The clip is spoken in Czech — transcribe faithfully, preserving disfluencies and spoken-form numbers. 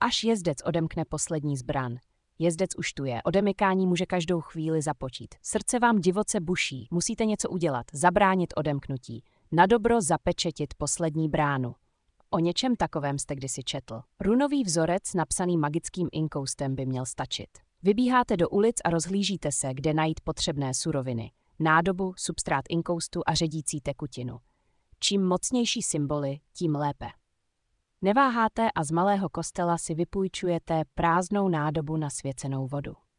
až jezdec odemkne poslední zbran. Jezdec už tu je, odemykání může každou chvíli započít. Srdce vám divoce buší, musíte něco udělat, zabránit odemknutí. Nadobro zapečetit poslední bránu. O něčem takovém jste kdysi četl. Runový vzorec napsaný magickým inkoustem by měl stačit. Vybíháte do ulic a rozhlížíte se, kde najít potřebné suroviny. Nádobu, substrát inkoustu a ředící tekutinu. Čím mocnější symboly, tím lépe. Neváháte a z malého kostela si vypůjčujete prázdnou nádobu na svěcenou vodu.